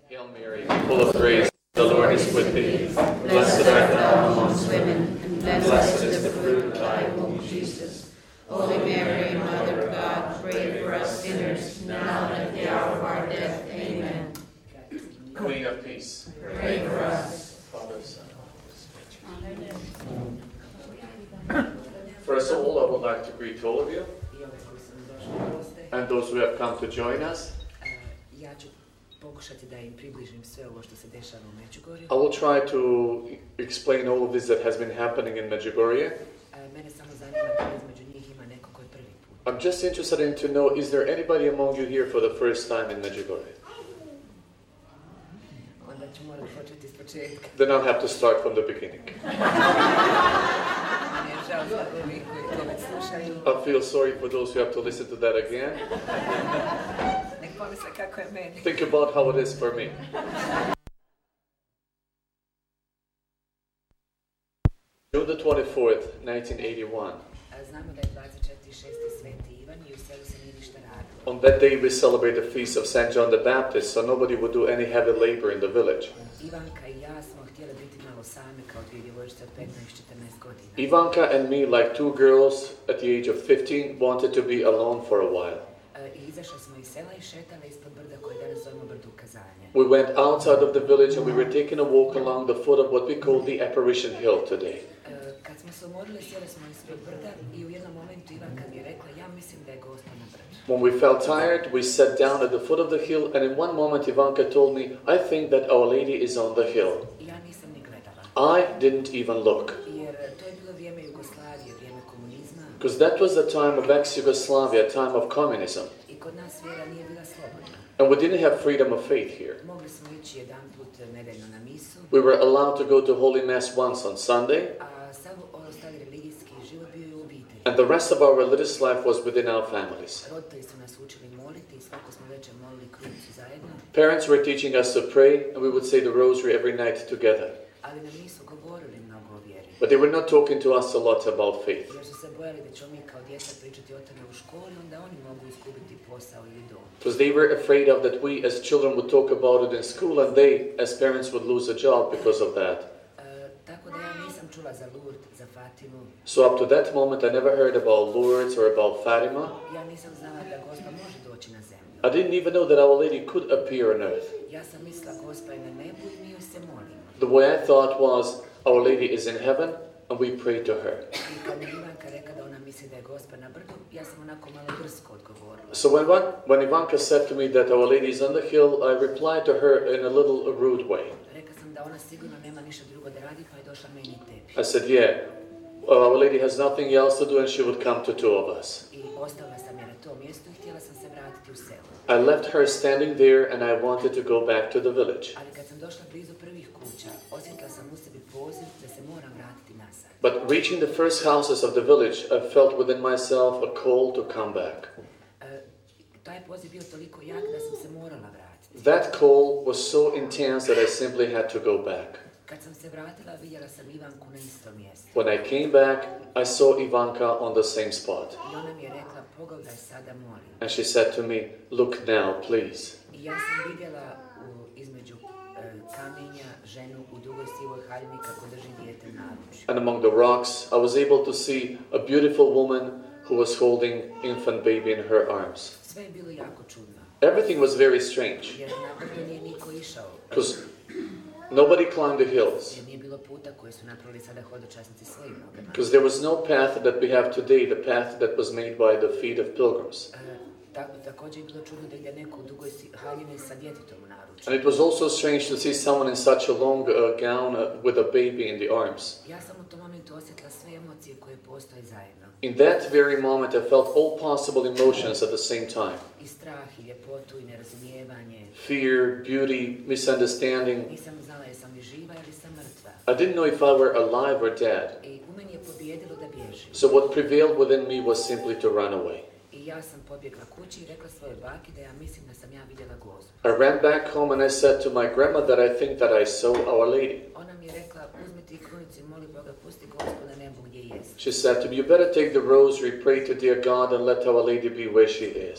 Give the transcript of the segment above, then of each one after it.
Hail Mary, full of grace, the Lord is with thee. Blessed art thou amongst women, and blessed is the fruit of thy womb, Jesus. Holy Mary, Mother of God, pray for us sinners, now and at the hour of our death. Amen. Queen of Peace, pray for us. Father, Son, Holy Spirit. First of all, I would like to greet all of you and those who have come to join us. I will try to explain all of this that has been happening in Medjugorje. I'm just interested in to know, is there anybody among you here for the first time in Medjugorje? Then I'll have to start from the beginning. I feel sorry for those who have to listen to that again. Think about how it is for me. June the 24th, 1981. On that day we celebrate the feast of St. John the Baptist, so nobody would do any heavy labor in the village. Ivanka and me, like two girls at the age of 15, wanted to be alone for a while. We went outside of the village and we were taking a walk along the foot of what we call the Apparition Hill today. When we felt tired, we sat down at the foot of the hill, and in one moment Ivanka told me, I think that Our Lady is on the hill. I didn't even look. Because that was the time of ex-Yugoslavia, time of communism. And we didn't have freedom of faith here. We were allowed to go to Holy Mass once on Sunday, and the rest of our religious life was within our families. Parents were teaching us to pray, and we would say the rosary every night together. But they were not talking to us a lot about faith. Because they were afraid of that we as children would talk about it in school, and they as parents would lose a job because of that. So up to that moment I never heard about Lourdes or about Fatima. I didn't even know that Our Lady could appear on earth. The way I thought was, Our Lady is in heaven and we pray to her. So when Ivanka said to me that Our Lady is on the hill, I replied to her in a little rude way. I said, yeah, Our Lady has nothing else to do and she would come to two of us. I left her standing there and I wanted to go back to the village. But reaching the first houses of the village, I felt within myself a call to come back. That call was so intense that I simply had to go back. When I came back, I saw Ivanka on the same spot. And she said to me, look now, please. And among the rocks, I was able to see a beautiful woman who was holding infant baby in her arms. Everything was very strange. Because nobody climbed the hills. Because there was no path that we have today, the path that was made by the feet of pilgrims. And it was also strange to see someone in such a long gown with a baby in the arms. In that very moment, I felt all possible emotions at the same time. Fear, beauty, misunderstanding. I didn't know if I were alive or dead. So what prevailed within me was simply to run away. I ran back home and I said to my grandma that I think that I saw Our Lady. She said to me, you better take the rosary, pray to dear God and let Our Lady be where she is.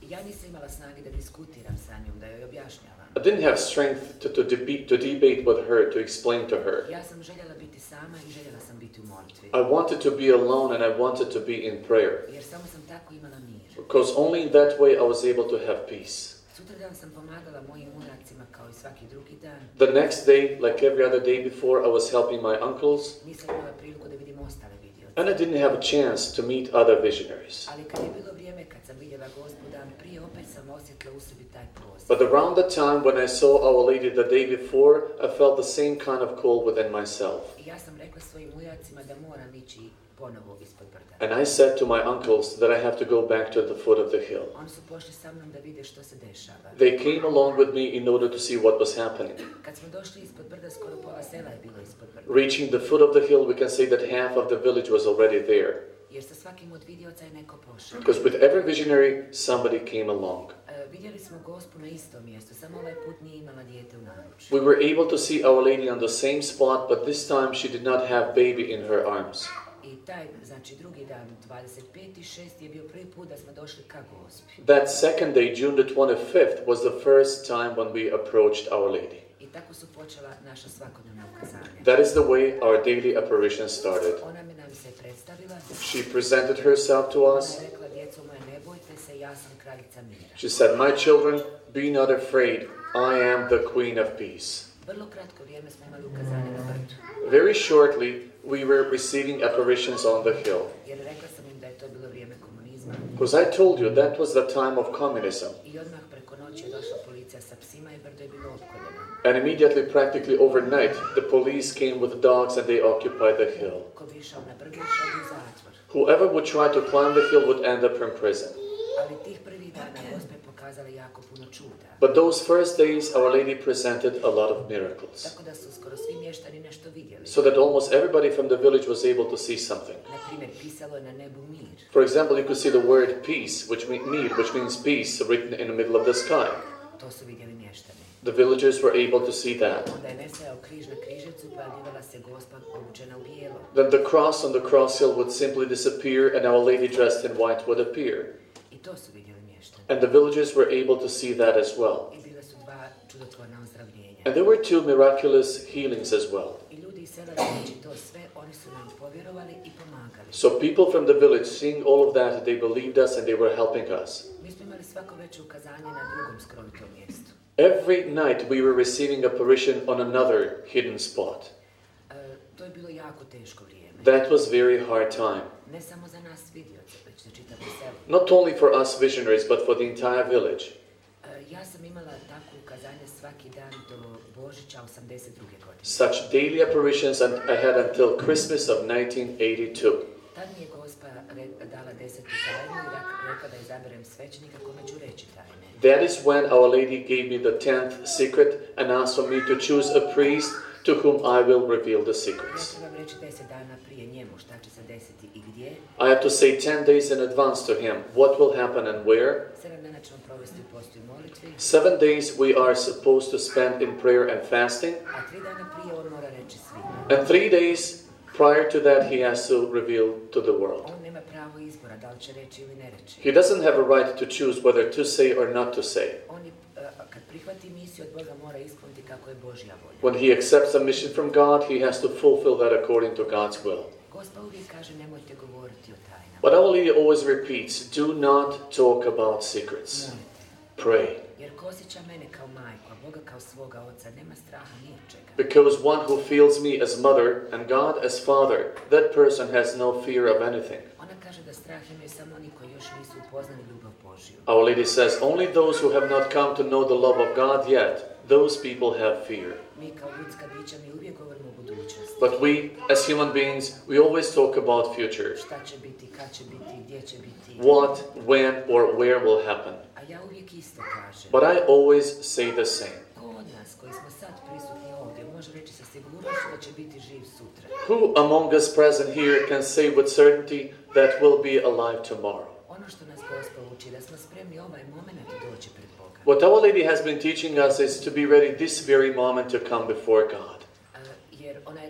Ja nisam imala snage da diskutiram sa njom, da joj objašnjavam. I didn't have strength to debate with her, to explain to her. Ja sam željela biti sama i željela sam biti u molitvi. I wanted to be alone and I wanted to be in prayer. Jer samo sam tako imala mir. Because only in that way I was able to have peace. Sutradan sam pomagala mojim unacima kao i svaki drugi dan. The next day, like every other day before, I was helping my uncles. Nisam imala priliku da vidim ostale vidioce. And I didn't have a chance to meet other visionaries. Ali kad je bilo vrijeme kad sam vidjela Gospu dan prije, opet sam osjetila u sebi taj poziv. But around the time when I saw Our Lady the day before, I felt the same kind of call within myself. I ja sam rekla svojim ujacima da moram ići ponovo ispod brda. And I said to my uncles that I have to go back to the foot of the hill. Oni su pošli sa mnom da vide što se dešava. They came along with me in order to see what was happening. Kad smo došli ispod brda, skoro pola sela je bilo ispod brda. Reaching the foot of the hill, we can say that half of the village was already there. Jer sa svakim od vidioca je neko pošao. Because with every visionary, somebody came along. Vidjeli smo Gospu na istom mjestu, samo ovaj put nije imala dijete u naručju. We were able to see Our Lady on the same spot, but this time she did not have baby in her arms. I taj, znači drugi dan, 25.6. je bio prvi put da smo došli ka Gospi. That second day, June the 25th, was the first time when we approached Our Lady. I tako su počela naša svakodnevna ukazanja. That is the way our daily apparitions started. Ona mi nam se predstavila. She presented herself to us. Ona je rekla, djeco moje, ne bojte se, ja sam kraljica mira. She said, "My children, be not afraid. I am the Queen of Peace." Vrlo kratko vrijeme smo imali ukazanje na brdu. Very shortly, we were receiving apparitions on the hill. Jer rekla sam im da je to bilo vrijeme komunizma. Because I told you that was the time of communism. I odmah preko noći je došla policija sa psima i brdo je bilo opkoljeno. And immediately, practically overnight, the police came with dogs and they occupied the hill. Ko bi išao na brdo, išao bi u zatvor. Whoever would try to climb the hill would end up in prison. Ali tih prvih dana Gospa je pokazala jako puno čuda. But those first days, Our Lady presented a lot of miracles. Tako da su skoro svi mještani nešto vidjeli. So that almost everybody from the village was able to see something. Na primjer, pisalo je na nebu mir. For example, you could see the word peace, which means peace, written in the middle of the sky. To su vidjeli mještani. The villagers were able to see that. Onda je nestajao križ na križevcu, pojavljivala se Gospa obučena u bijelo. Then the cross on the cross hill would simply disappear and Our Lady dressed in white would appear. I to su vidjeli mještani. And the villagers were able to see that as well. I bile su dva čudotvorna ozdravljenja. And there were two miraculous healings as well. I ljudi iz sela reći to sve, oni su nam povjerovali i pomagali. So people from the village, seeing all of that, they believed us and they were helping us. Mi smo imali svako veće ukazanje na drugom skrovitom mjestu. Every night we were receiving apparition on another hidden spot. To je bilo jako teško vrijeme. That was very hard time. Ne samo za nas vidioce, već za čitavo selo. Not only for us visionaries, but for the entire village. Ja sam imala takvo ukazanje svaki dan do Božića 82. godine. Such daily apparitions I had until Christmas of 1982. Tad mi je Gospa dala 10. tajnu i rekla da izaberem svećenika kome ću reći tajne. That is when Our Lady gave me the 10th secret and asked for me to choose a priest to whom I will reveal the Ja secrets. trebam reći 10 dana prije njemu šta će se desiti i gdje. I have to say 10 days in advance to him what will happen and where. 7 dana ćemo provesti u postu i molitvi. 7 days we are supposed to spend in prayer and fasting. A 3 dana prije on mora reći svima. And 3 days prior to that he has to reveal to the world. On nema pravo izbora da li će reći ili ne reći. He doesn't have a right to choose whether to say or not to say. On je, kad prihvati misiju od Boga mora ispuniti kako je Božja volja. When he accepts a mission from God, he has to fulfill that according to God's will. Gospa uvijek kaže nemojte govoriti o tajnama. But Our Lady always repeats, do not talk about secrets. Molite. Pray. Jer ko osjeća mene kao majku, a Boga kao svoga oca, nema straha ni od čega. Because one who feels me as mother and God as father, that person has no fear of anything. Ona kaže da strah imaju samo oni koji još nisu upoznali ljubav Božju. Our Lady says, only those who have not come to know the love of God yet, those people have fear. Mi kao ljudska bića mi uvijek govorimo o budućnosti. But we, as human beings, we always talk about future. Šta će biti, kad će biti, gdje će biti. What, when, or where will happen. A ja uvijek isto kažem. But I always say the same. Ko od nas koji smo sad prisutni ovdje može reći sa sigurnošću da će biti živ sutra? Who among us present here can say with certainty that we'll be alive tomorrow? Ono što nas Gospa uči, da smo spremni ovaj moment doći pred Boga. What Our Lady has been teaching us is to be ready this very moment to come before God. Jer ona je rekla,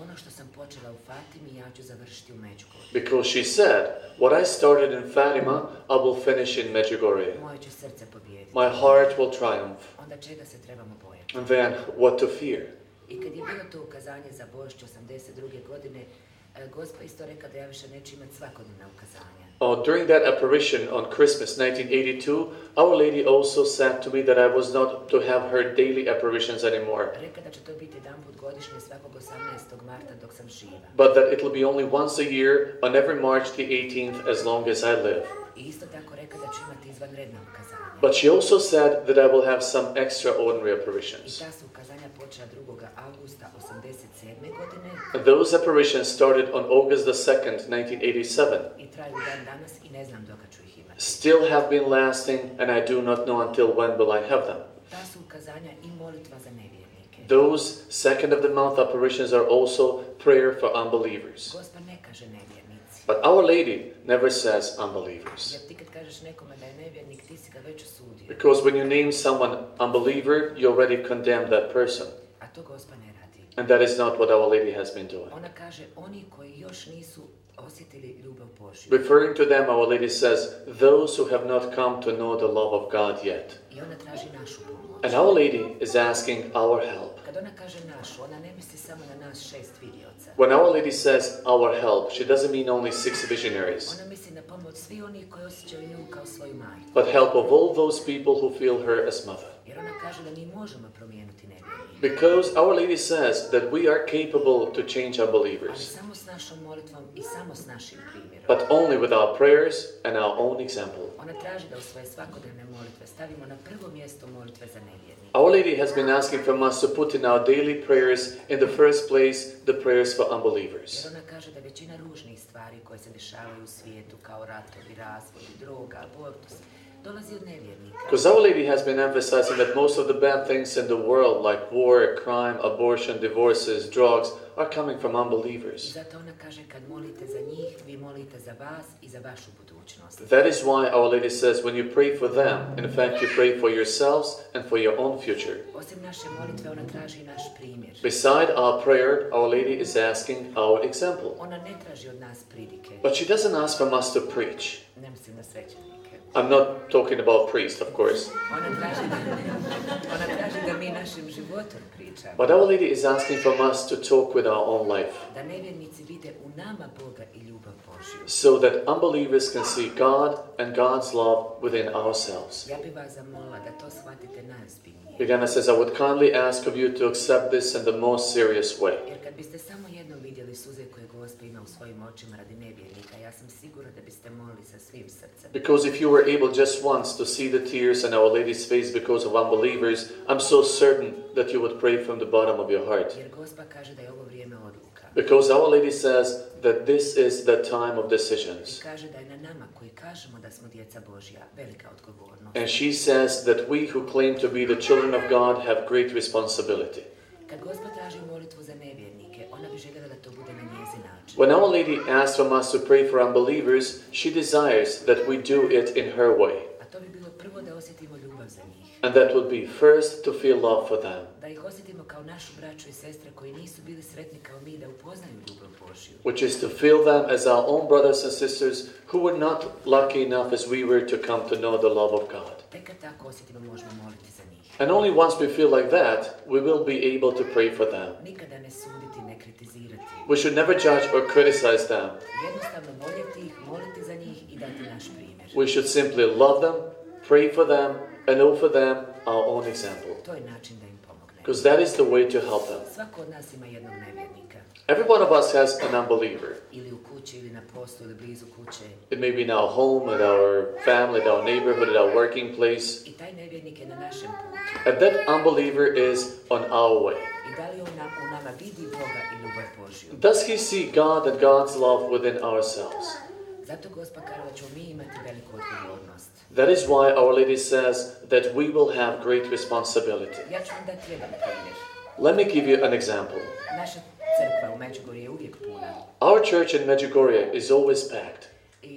ono što sam počela u Fatimi, ja ću završiti u Međugorju. Because she said, what I started in Fatima, I will finish in Medjugorje. Moje će srce pobijediti. My heart will triumph. Onda čega se trebamo bojati? And then, what to fear? I kad je bilo to ukazanje za Božić 82. godine, Gospa isto rekla da ja više neću imati svakodnevna ukazanja. During that apparition on Christmas 1982, Our Lady also said to me that I was not to have her daily apparitions anymore, Rekla da će to biti jedan put godišnje svakog 18. marta dok sam živa. but that it will be only once a year on every March the 18th as long as I live. I isto tako rekla da ću imati izvanredna ukazanja. But she also said that I will have some extraordinary I apparitions. ta su ukazanja počela 2. augusta 87. godine And those apparitions started on August the 2nd, 1987. i traju dan danas i ne znam dokad ću ih imati. Still have been lasting, and I do not know until when will I have them. Ta su ukazanja i molitva za nevjernike. Those second of the month apparitions are also prayer for unbelievers. Gospa ne kaže nevjernici. But Our Lady never says unbelievers. Jer ti kad kažeš nekome da je nevjernik, ti si ga već osudio. Because when you name someone unbeliever, you already condemn that person. A to Gospa ne radi. And that is not what Our Lady has been doing. Ona kaže oni koji još nisu osjetili ljubav Božju. Referring to them, Our Lady says, those who have not come to know the love of God yet. I ona traži našu pomoć. And Our Lady is asking our help. Kad ona kaže našu, ona ne misli samo na nas 6 vidioca. When Our Lady says our help, she doesn't mean only 6 visionaries, Ona misli na pomoć svi oni koji osjećaju nju kao svoju majku. but help of all those people who feel her as mother. Jer ona kaže da mi možemo promijeniti nevjernike. Because Our Lady says that we are capable to change Ali unbelievers, samo s našom molitvom i samo s našim primjerom. but only with our prayers and our own example. Ona traži da u svoje svakodnevne molitve stavimo na prvo mjesto molitve za nevjernike. Our Lady has been asking from us to put in our daily prayers in the first place the prayers for unbelievers. Jer ona kaže da većina ružnih stvari koje se dešavaju u svijetu, kao ratovi, razvodi, droga, abortus, dolazi od nevjernika. Because Our Lady has been emphasizing that most of the bad things in the world, like war, crime, abortion, divorces, drugs, are coming from I unbelievers. zato ona kaže kad molite za njih, vi molite za vas i za vašu budućnost. That is why Our Lady says when you pray for them, in fact you pray for yourselves and for your own future. Osim naše molitve, ona traži i naš primjer. Beside our prayer, Our Lady is asking our example. Ona ne traži od nas pridike. But she doesn't ask from us to preach. Ne mislim na svećenike. I'm not talking about priests, of course. Ona traži da mi našim životom pričamo. But Our Lady is asking from us to talk with our own life, Da nevjernici vide u nama Boga i ljubav Božju. so that unbelievers can see God and God's love within ourselves. Ja bih vas zamolila da to shvatite najozbiljnije. Again, says, I would kindly ask of you to accept this in the most serious way. Jer kad biste samo jednom vidjeli suze koje Gospa ima u svojim očima radi nevjernika, ja sam sigurna da biste molili sa svim srcem. Because if you were able just once to see the tears on Our Lady's face because of unbelievers, I'm so certain that you would pray from the bottom of your heart. Jer Gospa kaže da je ovo vrijeme odluka. Because Our Lady says that this is the time of I decisions. kaže da je na nama koji kažemo da smo djeca Božja velika odgovornost. And she says that we who claim to be the children of God have great responsibility. Kad Gospa traži molitvu za nevjernike, ona bi željela da to bude na njezin način. When Our Lady asks from us to pray for unbelievers, she desires that we do it in her way. A to bi bilo prvo da osjetimo ljubav za njih. And that would be first to feel love for them, Da ih osjetimo kao našu braću i sestre koji nisu bili sretni kao mi, da upoznaju ljubav Božju. which is to feel them as our own brothers and sisters who were not lucky enough as we were to come to know the love of God. Tek kad tako osjetimo možemo moliti za njih. And only once we feel like that, we will be able to pray for them. Nikada ne suditi, ne kritizirati. We should never judge or criticize them. Jednostavno voljeti ih, moliti za njih i dati naš primjer. We should simply love them, pray for them, and offer them our own example. To je način da im pomogne. Because that is the way to help them. Svako od nas ima jednog nevjernika. Every one of us has an unbeliever. Ili u kući, ili na poslu, ili blizu kuće. It may be in our home, at our family, at our neighborhood, at our working place. I taj nevjernik je na našem putu. And that unbeliever is on our way. I da li on u nama vidi Boga i ljubav Božju? Does he see God and God's love within ourselves? Zato Gospa kaže da ćemo mi imati veliku odgovornost. That is why Our Lady says that we will have great responsibility. Ja ću vam dati jedan primjer. Let me give you an example. Naša crkva u Međugorju je uvijek puna. Our church in Medjugorje is always packed. I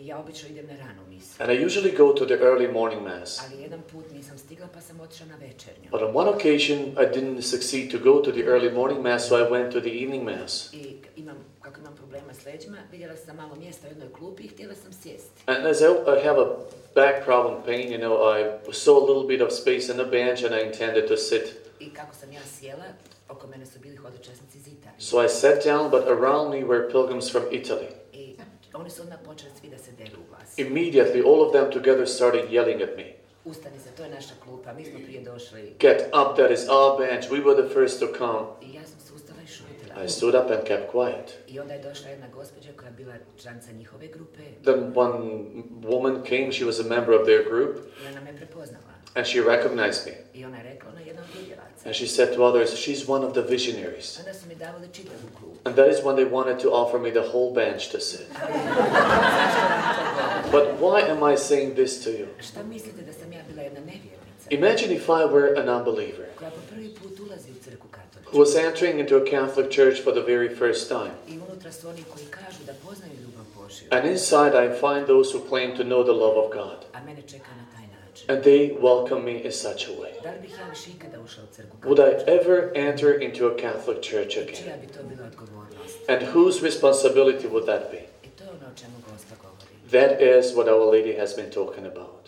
Ja obično idem na ranu misu. And I usually go to the early morning mass. Ali jedan put nisam stigla pa sam otišla na večernju. But on one occasion, I didn't succeed to go to the early morning mass, so I went to the evening mass. I kako imam problema s leđima, vidjela sam malo mjesta u jednoj klupi i htjela sam sjesti. And as I have a back problem pain, I saw a little bit of space on the bench and I intended to sit. I kako sam ja sjela, oko mene su bili hodočasnici iz Italije. So I sat down, but around me were pilgrims from Italy. I oni su odmah počeli svi da se deru u vas. Immediately, all of them together started yelling at me. Ustani se, to je naša klupa, mi smo prije došli. Get up, that is our bench, we were the first to come. I ja sam se ustala i šutila. I stood up and kept quiet. I onda je došla jedna gospođa koja je bila članica njihove grupe. Then one woman came, she was a member of their group, I ona me prepoznala. and she recognized me. I ona je rekla, ona je jedna od vidjelaca. And she said to others, she's one of the visionaries. Onda su mi davali čitavu klupu. And that is when they wanted to offer me the whole bench to sit. But why am I saying this to you? Šta mislite da sam ja bila jedna nevjernica? Imagine if I were an unbeliever Koja po prvi put ulazi u crkvu katoličku. who was entering into a Catholic church for the very first time. I unutra su oni koji kažu da poznaju ljubav Božju. And inside I find those who claim to know the love of God. A mene čeka na taj način. And they welcome me in such a way. Da li bih ja više ikada ušla u crkvu Would I katoličku? ever enter into a Catholic church Čija again? bi to bila odgovornost? And whose responsibility would that be? I to je ono o čemu Gospa govori. That is what Our Lady has been talking about.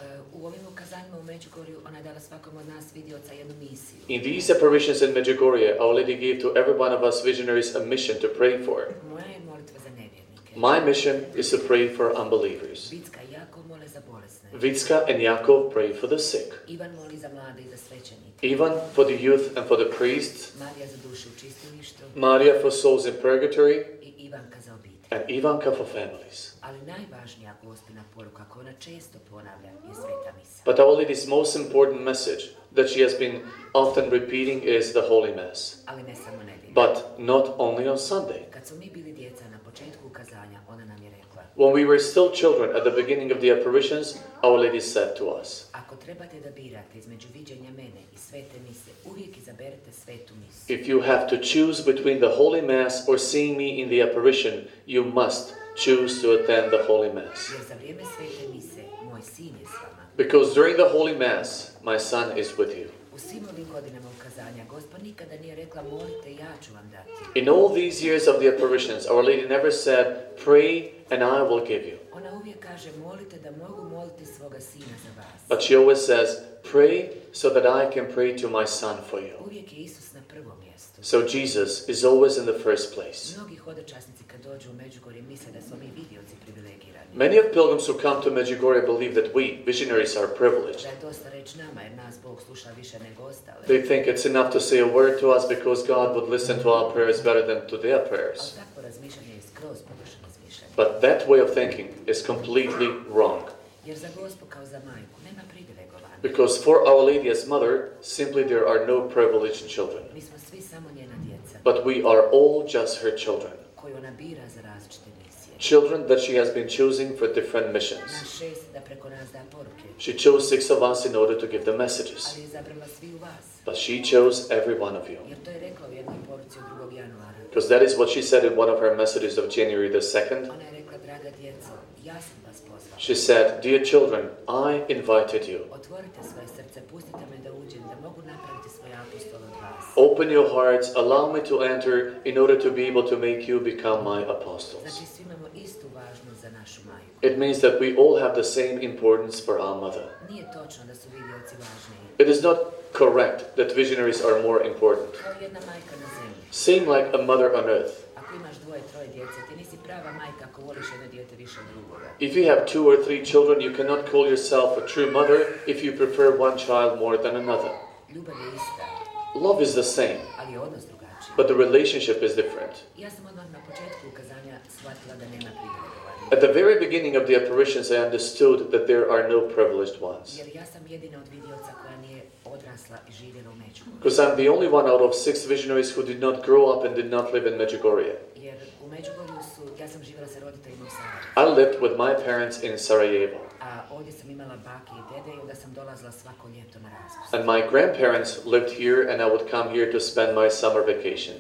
U ovim ukazanjima u Međugorju ona je dala svakom od nas vidioca jednu misiju. In these apparitions in Medjugorje, Our Lady gave to every one of us visionaries a mission to pray for. Moja je molitva za nevjernike. My mission is to pray for unbelievers. Vicka i Jakov mole za bolesne. Vitska and Yaakov pray for the sick. Ivan moli za mlade i za svećenike. Ivan for the youth and for the priests. Marija za dušu u čistilištu. Maria for souls in purgatory. I Ivanka za obitelj. And Ivanka for families. Ali najvažnija Gospina poruka koju ona često ponavlja je sveta misa. But Our Lady's most important message that she has been often repeating is the Holy Mass. Ali ne samo nedjelju. But not only on Sunday. Kad smo mi bili djeca na početku ukazanja, ona nam je rekla: When we were still children at the beginning of the apparitions, Our Lady said to us, ako trebate da birate između viđenja mene i svete mise, uvijek izaberete svetu misu. if you have to choose between the Holy Mass or seeing me in the apparition, you must choose to attend the Holy Mass. Jer za vrijeme svete mise, moj sin je s vama. Because during the Holy Mass, my son is with you. U svim ovim godinama ukazanja, Gospa nikada nije rekla molite, ja ću vam dati. In all these years of the apparitions, Our Lady never said, pray and I will give you. Ona uvijek kaže molite da mogu moliti svoga sina za vas. But she always says, pray so that I can pray to my son for you. Uvijek je Isus na prvom mjestu. So Jesus is always in the first place. Mnogi hodočasnici kad dođu u Međugorje misle da smo mi vidioci privilegirani. Many of pilgrims who come to Medjugorje believe that we, visionaries, are privileged. Da je dosta reći nama jer nas Bog sluša više nego ostale. They think it's enough to say a word to us because God would listen to our prayers better than to their prayers. Ali takvo razmišljanje je skroz pogrešno razmišljanje. But that way of thinking is completely wrong. Jer za Gospu kao za majku nema privilegovanja. Because for Our Lady as Mother, simply there are no privileged children. Mi smo svi samo njena djeca, But we are all just her children. koju ona bira za različite misije. Children that she has been choosing for different missions. Naš šest da preko nas da poruke, She chose 6 of us in order to give the messages. ali je izabrala svi u vas. But she chose every one of you. Jer to je rekla u jednoj poruci od 2. januara. Because that is what she said in one of her messages of January the 2nd. Ona je rekla, draga djeco, ja sam vas pozvala. She said, dear children, I invited you. Otvorite svoje srce, pustite me da uđem, da mogu napraviti svoj apostol od vas. Open your hearts, allow me to enter in order to be able to make you become my apostles. Znači, svi imamo istu važnost za našu majku. It means that we all have the same importance for our mother. Nije točno da su vidioci važniji. It is not correct that visionaries are more important. Kao jedna majka na zemlji. Same like a mother on earth. Ako imaš 2-3 djece, ti nisi prava majka ako voliš jedno dijete više od drugoga. If you have 2 or 3 children, you cannot call yourself a true mother if you prefer one child more than another. Ljubav je ista, Love is the same, ali je odnos drugačiji. but the relationship is different. Ja sam odmah na početku ukazanja shvatila da nema privilegovanih. At the very beginning of the apparitions, I understood that there are no privileged ones. Jer ja sam jedina od vidioca koja nije odrasla i živjela u Međugorju. Because I'm the only one out of 6 visionaries who did not grow up and did not live in Medjugorje. Jer u Međugorju ja sam živjela sa roditeljima u Sarajevu. I lived with my parents in Sarajevo. A ovdje sam imala bake i dede i onda sam dolazila svako ljeto na raspust. And my grandparents lived here and I would come here to spend my summer vacations.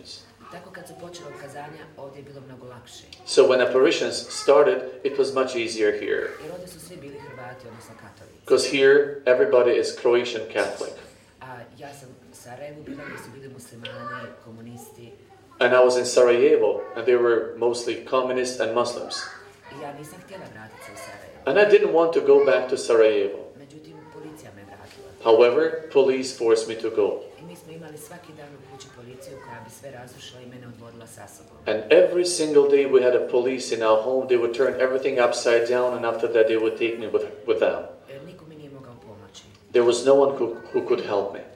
Tako kad su počela ukazanja, ovdje je bilo mnogo lakše. So when apparitions started, it was much easier here. Jer ovdje su svi bili Hrvati, odnosno katolici. Because here, everybody is Croatian Catholic. A ja sam u Sarajevu bila gdje su bili muslimani, komunisti. And I was in Sarajevo, and they were mostly communists and Muslims. I ja nisam htjela vratiti se u Sarajevo. And I didn't want to go back to Sarajevo. Međutim, policija me vratila. However, police forced me to go. I mi smo imali svaki dan u kući policiju koja bi sve razrušila i mene odvodila sa sobom. And every single day we had a police in our home. They would turn everything upside down, and after that they would take me with them. Niko mi nije mogao pomoći. There was no one who could help me.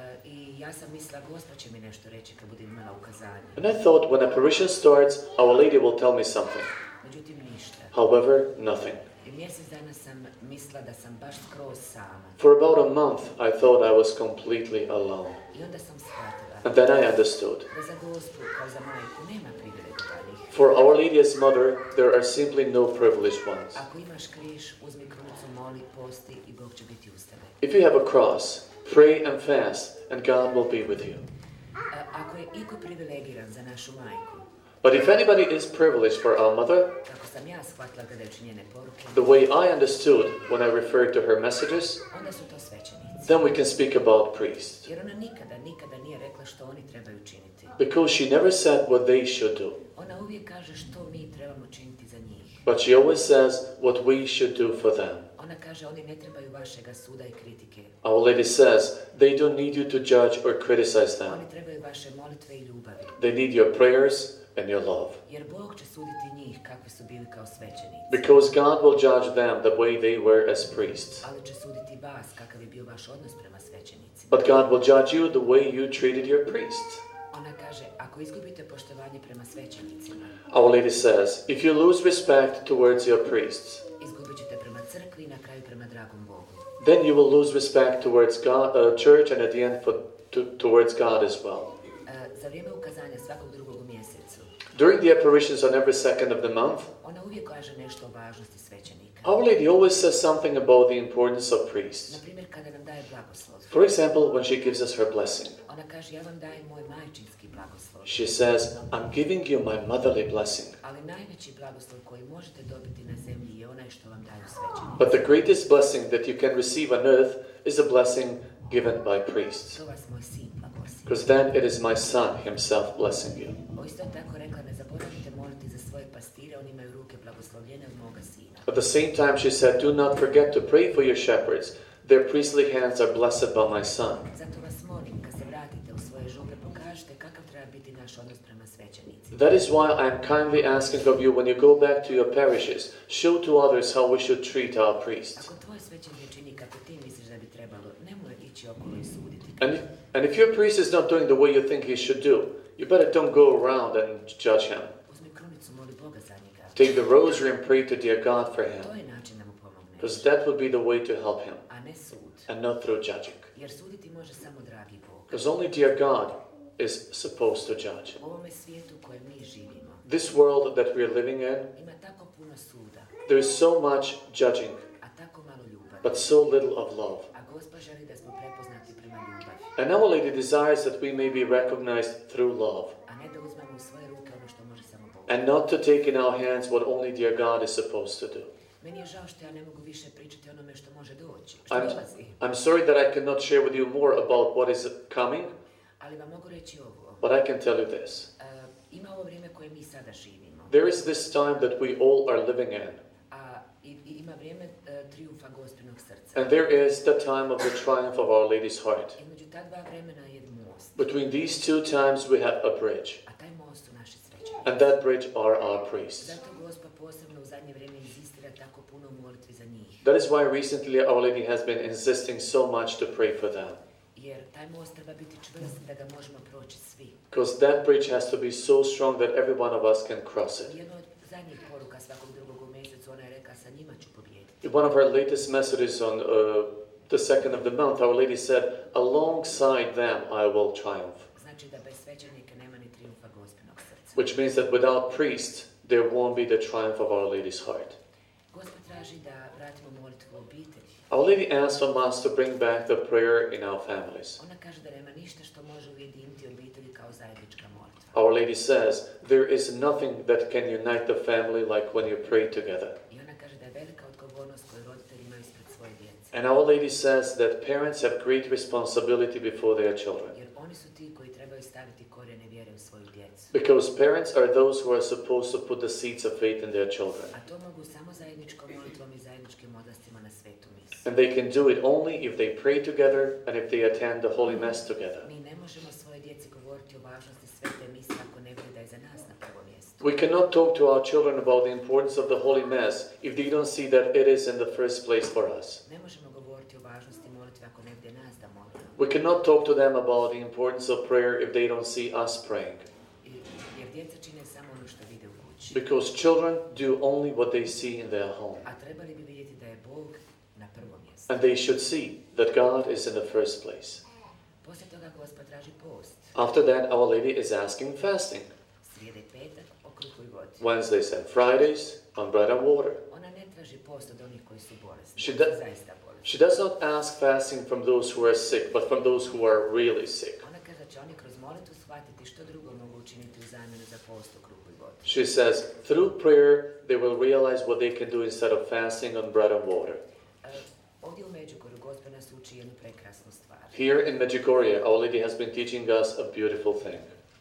I ja sam mislila, Gospa će mi nešto reći kad budem imala ukazanje. And I thought, when apparition starts, Our Lady will tell me something. Međutim, ništa. However, nothing. I mjesec dana sam mislila da sam baš skroz sama. For about a month, I thought I was completely alone. I onda sam shvatila And then I understood. da za Gospu kao za majku nema privilegovanih. For Our Lady as Mother, there are simply no privileged ones. Ako imaš križ, uzmi krunicu, moli, posti i Bog će biti uz tebe. If you have a cross, pray and fast, and God will be with you. Ako je iko privilegiran za našu majku, But if anybody is privileged for our mother, kako sam ja shvatila gledajući njene poruke, the way I understood when I referred to her messages, onda su to svećenici. then we can speak about priests. Jer ona nikada nije rekla što oni trebaju činiti. Because she never said what they should do. Ona uvijek kaže što mi trebamo činiti za njih. But she always says what we should do for them. Ona kaže oni ne trebaju vašega suda i kritike. Our Lady says they don't need you to judge or criticize them. Oni trebaju vaše molitve i ljubavi. They need your prayers and your love. Jer Bog će suditi njih kakvi su bili kao svećenici. Because God will judge them the way they were as priests. Ali će suditi vas kakav je bio vaš odnos prema svećenicima. But God will judge you the way you treated your priests. Ona kaže, ako izgubite poštovanje prema svećenicima, Our Lady says, if you lose respect towards your priests, izgubit ćete prema crkvi i na kraju prema dragom Bogu. then you will lose respect towards God, church, and at the end towards God as well. Za vrijeme ukazanja svakog drugog u mjesecu, During the apparitions on every second of the month, ona uvijek kaže nešto o važnosti svećenika. Our Lady always says something about the importance of priests. Na primjer, kada nam daje blagoslov, For example, when she gives us her blessing, ona kaže, ja vam dajem moj majčinski blagoslov. she says, I'm giving you my motherly blessing. Ali najveći blagoslov koji možete dobiti na zemlji je onaj što vam daju svećenici. But the greatest blessing that you can receive on earth is a blessing given by priests. To vas moj sin blagosi. Because then it is my Son himself blessing you. O isto tako rekla, ne zaboravite moliti za svoje pastire, oni imaju ruke blagoslovljene od moga sina. At the same time, she said, do not forget to pray for your shepherds. Their priestly hands are blessed by my Son. Zato vas molim, kad se vratite u svoje župe, pokažite kakav treba biti naš odnos prema svećenicima. That is why I am kindly asking of you, when you go back to your parishes, show to others how we should treat our priests. Ako tvoj svećenik čini kako ti misliš da bi trebalo, nemoj ići okolo i suditi. And if your priest is not doing the way you think he should do, you better don't go around and judge him. Uzmi krunicu, moli Boga za njega. Take the rosary and pray to dear God for him. To je način da mu pomogneš, Because that would be the way to help him, a ne sud. and not through judging. Jer suditi može samo dragi Bog. Because only dear God is supposed to judge. U ovome svijetu u kojem mi živimo, This world that we are living in, ima tako puno suda, there is so much judging, a tako malo ljubavi. but so little of love. A Gospa želi da smo prepoznati prema ljubavi, And Our Lady desires that we may be recognized through love, a ne da uzmemo u svoje ruke ono što može samo Bog. and not to take in our hands what only dear God is supposed to do. Meni je žao što ja ne mogu više pričati o onome što može doći, što dolazi. I'm sorry that I cannot share with you more about what is coming, Ali vam mogu reći ovo. but I can tell you this. Ima ovo vrijeme koje mi sada živimo. There is this time that we all are living in, A ima vrijeme triumfa Gospinog srca. and there is the time of the triumph of Our Lady's heart. Između ta dva vremena je most. Between these two times we have a bridge, A taj most su naši svećenici. and that bridge are our priests. Zato Gospa posebno u zadnje vrijeme inzistira tako puno u molitvi za njih. That is why recently Our Lady has been insisting so much to pray for them. Jer taj most treba biti čvrst da ga možemo proći svi. Because that bridge has to be so strong that every one of us can cross it. Jedna od zadnjih poruka svakog drugog u mjesecu, ona je rekla, sa njima ću pobijediti. In one of her latest messages on the second of the month, Our Lady said, alongside them I will triumph. Znači da bez svećenika nema ni triumfa Gospinog srca. Which means that without priests, there won't be the triumph of Our Lady's heart. Gospa traži da vratimo molitvu u obitelji. Our Lady asks from us to bring back the prayer in our families. Ona kaže da nema ništa što može ujediniti obitelji kao zajednička molitva. Our Lady says there is nothing that can unite the family like when you pray together. I ona kaže da je velika odgovornost koju roditelji imaju ispred svoje djece. And Our Lady says that parents have great responsibility before their children. Jer oni su ti koji trebaju staviti korijene vjere u svoju djecu. Because parents are those who are supposed to put the seeds of faith in their children. A to mogu samo zajedničkom molitvom i zajedničkim odlascima na svetu misu. And they can do it only if they pray together and if they attend the Holy Mass together. Mi ne možemo svoje djeci govoriti o važnosti svete mise ako ne bude da je za nas na prvo mjesto. We cannot talk to our children about the importance of the Holy Mass if they don't see that it is in the first place for us. Ne možemo govoriti o važnosti molitve ako ne bude nas da molimo. We cannot talk to them about the importance of prayer if they don't see us praying. Jer djeca čine samo ono što vide u kući. Because children do only what they see in their home. A trebali bi vidjeti da je Bog na prvo mjesto. And they should see that God is in the first place. Poslije toga Gospod traži post. After that, Our Lady is asking fasting. Srijeda i petak, o kruhu i vodi. Wednesdays and Fridays on bread and water. Ona ne traži post od onih koji su bolesni. She does- Zaista bolesni. She does not ask fasting from those who are sick, but from those who are really sick. Ona kaže da će oni kroz molitvu shvatiti što drugo mogu učiniti u zamjenu za post o kruhu i vodi. She says, through prayer, they will realize what they can do instead of fasting on bread and water. Ovdje u Međugorju Gospod nas uči jednu prekrasnu stvar. Here in Medjugorje, Our Lady has been teaching us a beautiful thing.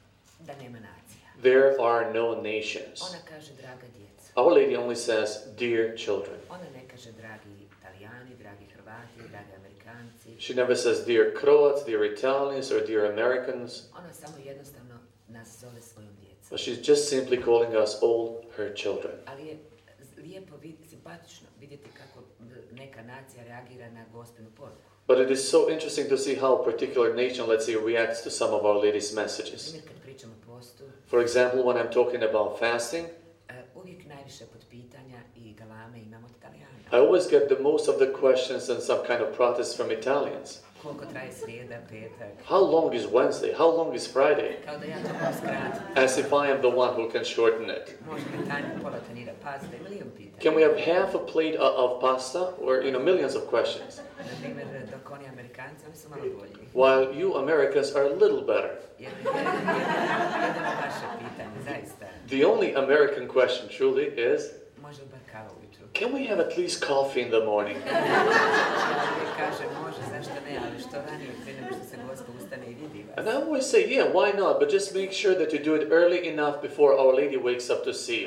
Da nema nacija. There are no nations. Ona kaže draga djeca. Our Lady only says, dear children. Ona ne kaže dragi Italijani, dragi Hrvati, dragi Amerikanci. She never says, dear Croats, dear Italians, or dear Americans. Ona samo jednostavno nas zove svojom djecom. But she's just simply calling us all her children. Ali je lijepo, simpatično vidjeti kako neka nacija reagira na Gospinu poruku. But it is so interesting to see how a particular nation, let's say, reacts to some of Our Lady's messages. Primjer, kad pričamo o postu, For example, when I'm talking about fasting, uvijek najviše potpitanja i galame imamo od Italijana. I always get the most of the questions and some kind of protest from Italians. Koliko traje srijeda, petak? How long is Wednesday? How long is Friday? Kao da ja to mogu skratiti. As if I am the one who can shorten it. Može li tanji pola tanjira pasta i milion pitanja. Can we have half a plate of pasta? Or, millions of questions. Na primjer, dok oni Amerikanci, oni su malo bolji. While you Americans are a little better. Jedno vaše pitanje, zaista. The only American question truly is, Može li bar kava ujutru? can we have at least coffee in the morning? Ja uvijek kažem, može, zašto ne, ali što ranije prije nego što se Gospod ustane i vidi vas. And I always say, yeah, why not? But just make sure that you do it early enough before Our Lady wakes up to see you.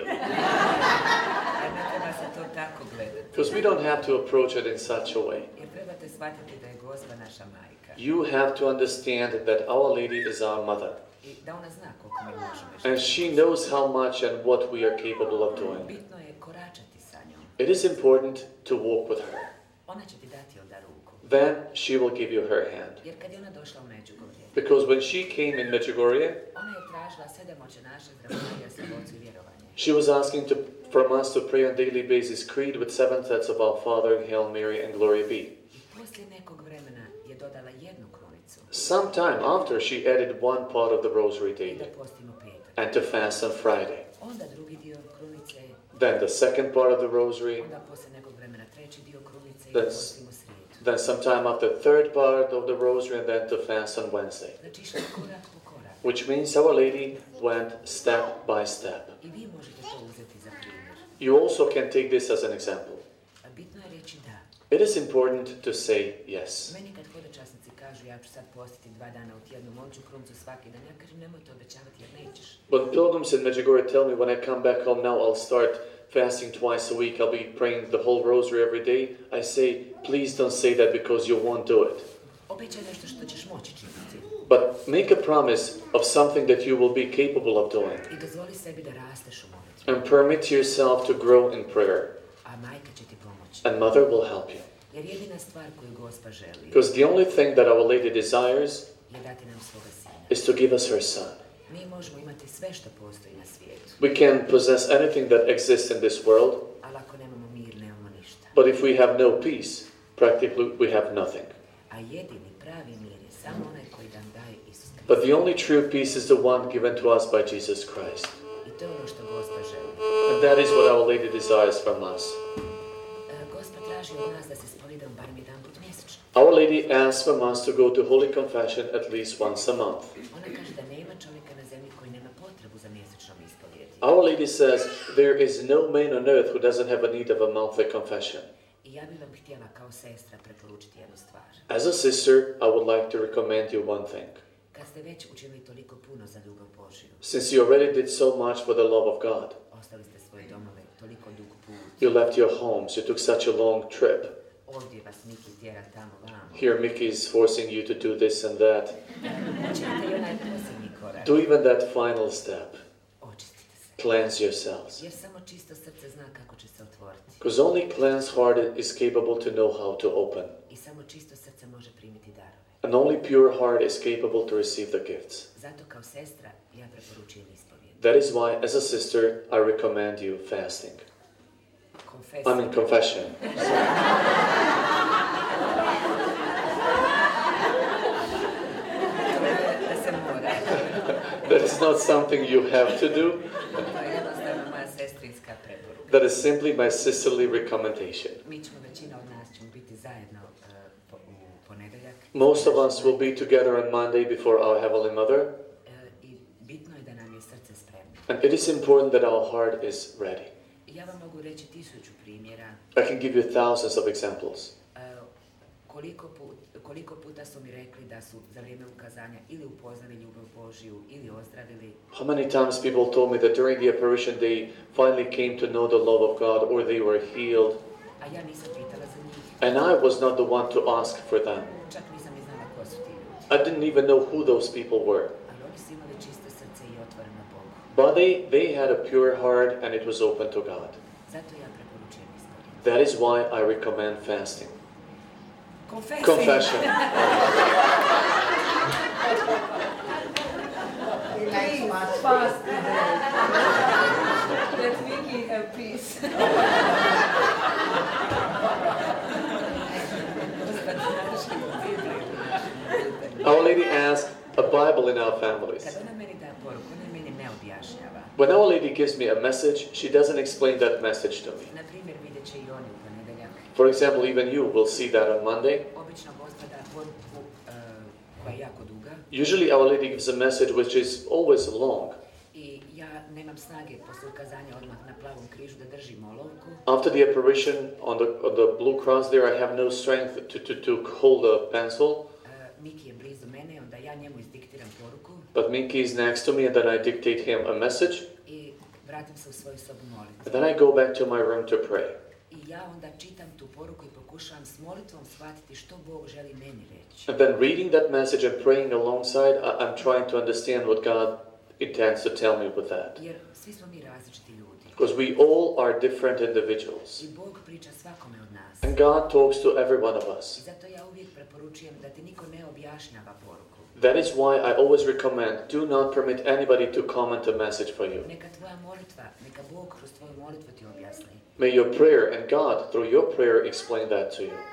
Jer ne treba se to tako gledati. Because we don't have to approach it in such a way. Jer trebate shvatiti da je Gospa naša majka. You have to understand that Our Lady is our mother. I da ona zna koliko mi možemo. And she knows how much and what we are capable of doing. Bitno je koračati sa njom. It is important to walk with her. Ona će ti dati onda ruku. Then she will give you her hand. Jer kad je ona došla u Međugorje, Because when she came in Medjugorje, ona je tražila 7 očenaša, zdravljenja, slobodu i vjerovanje. she was asking from us to pray on a daily basis creed with 7 sets of Our Father, Hail Mary, and Glory be. I poslije nekog vremena je dodala jednu krunicu. Sometime after, she added one part of the rosary I da daily postimo petak. and to fast on Friday. Onda drugi dio krunice, Then the second part of the rosary. onda poslije nekog vremena treći dio krunice i That's- da postimo srijedu. Then sometime after third part of the rosary and then to fast on Wednesday. Znači išla korak po korak. Which means Our Lady went step by step. I vi možete to uzeti za primjer. You also can take this as an example. A bitno je reći da. It is important to say yes. Meni kad hodočasnici kažu ja ću sad postiti 2 dana u tjednu, moću krunicu svaki dan, ja kažem nemoj to obećavati jer nećeš. When pilgrims in Medjugorje tell me when I come back home now I'll start fasting twice a week, I'll be praying the whole rosary every day, I say, please don't say that because you won't do it. Obećaj nešto što ćeš moći činiti. But make a promise of something that you will be capable of doing. I dozvoli sebi da rasteš u molitvi. And permit yourself to grow in prayer. A majka će ti pomoći. And Mother will help you. Jer jedina stvar koju Gospa želi Because the only thing that Our Lady desires je dati nam svoga sina. is to give us her Son. Mi možemo imati sve što postoji na svijetu, We can possess anything that exists in this world, ali ako nemamo mir, nemamo ništa. but if we have no peace, practically we have nothing. A jedini pravi mir je samo onaj koji nam daje Isus Krist. But the only true peace is the one given to us by Jesus Christ. I to je ono što Gospa želi. And that is what Our Lady desires from us. Gospa traži od nas da se spolidamo barem jedan put mjesečno. Our Lady asks from us to go to Holy Confession at least once a month. Ona kaže da nema čovjeka na zemlji koji nema potrebu za mjesečnom ispovjedi. Our Lady says there is no man on earth who doesn't have a need of a monthly confession. I ja bih vam htjela kao sestra preporučiti jednu stvar. As a sister, I would like to recommend you one thing. Kad ste već učinili toliko puno za ljubav Božju, Since you already did so much for the love of God, ostali ste svoje domove toliko dug put, you left your homes, you took such a long trip. ovdje vas Miki tjera tamo vamo. Here Mickey is forcing you to do this and that. Učinite i onaj posljednji korak. Do even that final step. Očistite se. Cleanse yourselves. Jer samo čisto srce zna kako će se otvoriti. Because only cleansed heart is capable to know how to open. I samo čisto srce može primiti darove. And only pure heart is capable to receive the gifts. Zato kao sestra ja preporučujem ispovijed. That is why, as a sister, I recommend you fasting. I mean confession. Da se mora. That is not something you have to do. To je jednostavno moja sestrinska preporuka. That is simply my sisterly recommendation. Mi ćemo, većina od nas ćemo biti zajedno u ponedeljak. Most of us will be together on Monday before our Heavenly Mother. I bitno je da nam je srce spremno. And it is important that our heart is ready. Ja vam mogu reći 1000 primjera. I can give you thousands of examples. Koliko puta su mi rekli da su za vrijeme ukazanja ili upoznali ljubav Božju ili ozdravili. How many times people told me that during the apparition they finally came to know the love of God or they were healed. A ja nisam pitala za njih. And I was not the one to ask for them. Čak nisam ni znala ko su ti ljudi. I didn't even know who those people were. Ali oni su imali čisto srce i otvoreno Bogu. But they had a pure heart and it was open to God. Zato ja preporučujem ispovijed. That is why I recommend fasting. Confession. Please fast today. Let Vicky have peace. Our Lady asked a Bible in our families. Kad ona meni da poruku, ona meni ne objašnjava. When Our Lady gives me a message, she doesn't explain that message to me. Na primjer, vidjet će i oni u ponedeljak. For example, even you will see that on Monday. Obično Gospoda poruku koja je jako duga Usually Our Lady gives a message which is always long. i ja nemam snage posle ukazanja odmah na plavom križu da držim olovku. After the apparition on the blue cross there, I have no strength to hold a pencil. Miki je blizu mene, onda ja njemu izdiktiram poruku But Minky is next to me and then I dictate him a message. i vratim se u svoju sobu moliti. And then I go back to my room to pray. I ja onda čitam tu poruku i pokušavam s molitvom shvatiti što Bog želi meni reći. And then reading that message and praying alongside, I'm trying to understand what God intends to tell me with that. Jer svi smo mi različiti ljudi. Because we all are different individuals. I Bog priča svakome od nas. And God talks to every one of I us. zato ja uvijek preporučujem da ti niko ne objašnjava poruku. That is why I always recommend, do not permit anybody to comment a message for you. Neka tvoja molitva, neka Bog kroz tvoju molitvu ti objasni. May your prayer and God, through your prayer, explain that to you.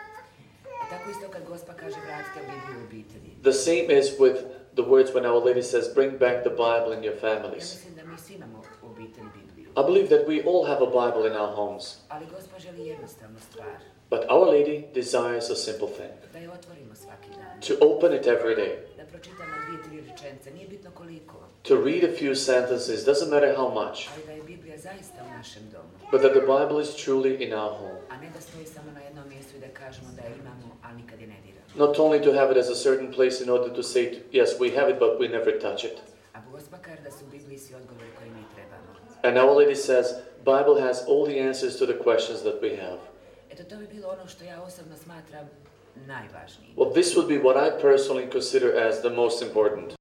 I tako isto kad Gospa kaže vratite Bibliju u obitelji. The same is with the words when Our Lady says, bring back the Bible in your Ja families. mislim da mi svi imamo u obitelji Bibliju. I believe that we all have a Bible in our homes. Ali Gospa želi jednostavnu stvar. But Our Lady desires a simple thing. Da je otvorimo svaki dan. To open it every day. Da pročitamo 2-3 rečenice. Nije bitno koliko. To read a few sentences, doesn't matter how much. Ali da je Biblija zaista u našem domu. But that the Bible is truly in our home. A ne da stoji samo na jednom mjestu i da kažemo da je imamo, ali nikad je ne diramo. Not only to have it as a certain place in order to say, yes, we have it, but we never touch it. A Gospa kaže da su u Bibliji svi odgovori koji mi trebamo. And Our Lady says, Bible has all the answers to the questions that we have. Eto, to bi bilo ono što ja osobno smatram najvažnijim. Well, this would be what I personally consider as the most important.